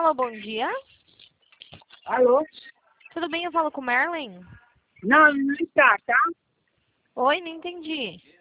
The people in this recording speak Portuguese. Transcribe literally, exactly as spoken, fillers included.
Alô, bom dia. Alô? Tudo bem? Eu falo com o Merlin? Não, não está, tá? Oi, não entendi.